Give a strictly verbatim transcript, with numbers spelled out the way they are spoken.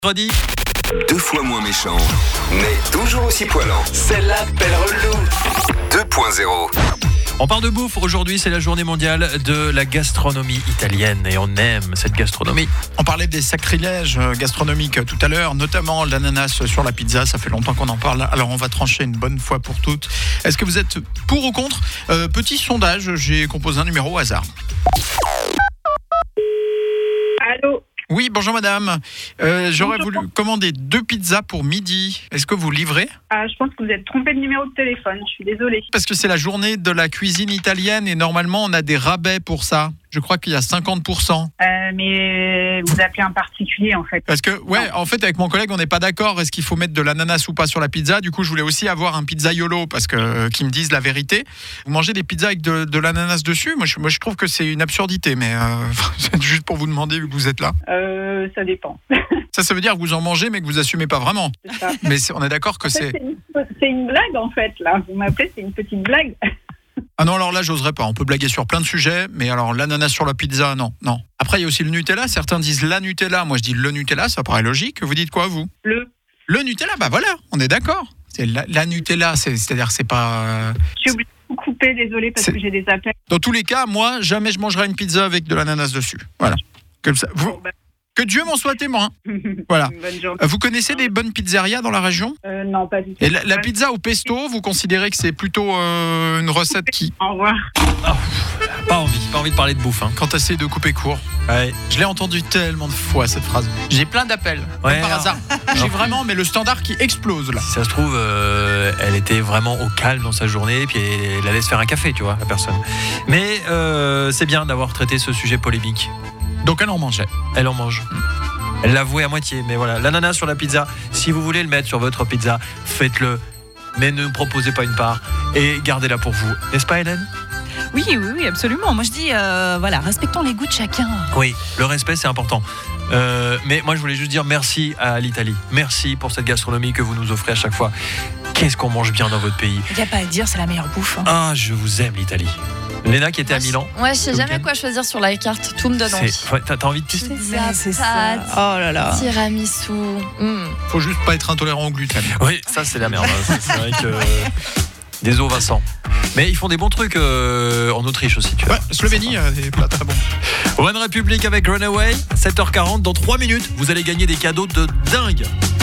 Vendredi. Deux fois moins méchant, mais toujours aussi poilant. C'est l'appel relou deux point zéro. On parle de bouffe. Aujourd'hui, c'est la journée mondiale de la gastronomie italienne et on aime cette gastronomie. On parlait des sacrilèges gastronomiques tout à l'heure, notamment l'ananas sur la pizza. Ça fait longtemps qu'on en parle. Alors, on va trancher une bonne fois pour toutes. Est-ce que vous êtes pour ou contre ? euh, Petit sondage, j'ai composé un numéro au hasard. Allô ? Oui, bonjour madame. Euh, j'aurais voulu commander deux pizzas pour midi. Est-ce que vous livrez ? Ah, je pense que vous êtes trompé de numéro de téléphone, je suis désolée. Parce que c'est la journée de la cuisine italienne et normalement on a des rabais pour ça. Je crois qu'il y a cinquante pour cent. Euh, mais vous appelez un particulier en fait. Parce que, ouais, en fait, avec mon collègue, on n'est pas d'accord. Est-ce qu'il faut mettre de l'ananas ou pas sur la pizza ? Du coup, je voulais aussi avoir un pizzaiolo parce que euh, qu'ils me disent la vérité. Vous mangez des pizzas avec de, de l'ananas dessus ? Moi je, moi, je trouve que c'est une absurdité, mais euh, c'est juste pour vous demander vu que vous êtes là. Euh, ça dépend. Ça, ça veut dire que vous en mangez, mais que vous assumez pas vraiment. C'est ça. Mais c'est- on est d'accord que En fait, c'est. c'est, une, c'est une blague en fait là. Vous m'appelez, c'est une petite blague. Ah non, alors là, j'oserais pas. On peut blaguer sur plein de sujets, mais alors l'ananas sur la pizza, non, non. Après, il y a aussi le Nutella. Certains disent la Nutella. Moi, je dis le Nutella. Ça paraît logique. Vous dites quoi, vous ? Le. Le Nutella, bah voilà, on est d'accord. C'est la, la Nutella, c'est, c'est-à-dire c'est pas. euh, Je suis obligée de vous couper, désolée parce C'est- que j'ai des appels. Dans tous les cas, moi, jamais je mangerai une pizza avec de l'ananas dessus. Voilà. Comme ça. Vous, Bon, bah, que Dieu m'en soit témoin. Voilà. bonne journée. Euh, Vous connaissez des bonnes pizzerias dans la région ? Euh, non, pas du tout. Et la, la pizza au pesto, vous considérez que c'est plutôt euh, une recette qui, Au revoir. Pas envie, pas envie de parler de bouffe. Hein. quand t'essayes de couper court. Ouais. Je l'ai entendu tellement de fois cette phrase. J'ai plein d'appels, comme Ouais, par alors- hasard. J'ai vraiment, mais le standard qui explose là. Si ça se trouve, euh, elle était vraiment au calme dans sa journée, puis elle allait se faire un café, tu vois, la personne. Mais euh, c'est bien d'avoir traité ce sujet polémique. Donc elle en mangeait. Elle en mange. Elle l'avouait à moitié, mais voilà. L'ananas sur la pizza, si vous voulez le mettre sur votre pizza, faites-le. Mais ne proposez pas une part et gardez-la pour vous. N'est-ce pas, Hélène ? Oui, oui, oui, absolument. Moi, je dis, euh, voilà, respectons les goûts de chacun. Oui, le respect, c'est important. Euh, mais moi, je voulais juste dire merci à l'Italie. Merci pour cette gastronomie que vous nous offrez à chaque fois. Qu'est-ce qu'on mange bien dans votre pays ? Il n'y a pas à dire, c'est la meilleure bouffe. hein. Ah, je vous aime, l'Italie. Léna qui était à Milan. Ouais, je sais Ce jamais week-end. quoi choisir sur la carte. Tout me donne envie. C'est- ouais, t'as, t'as envie de tester ? Pizza, c'est pâtes, Oh là là. tiramisu. Mm. Faut juste pas être intolérant au gluten. Oui, ça c'est la merde. hein. C'est, c'est vrai que des os Vincent. Mais ils font des bons trucs euh, en Autriche aussi, tu vois. Ouais, Slovénie, euh, des plats très bons. One Republic avec Runaway, sept heures quarante. Dans trois minutes, vous allez gagner des cadeaux de dingue.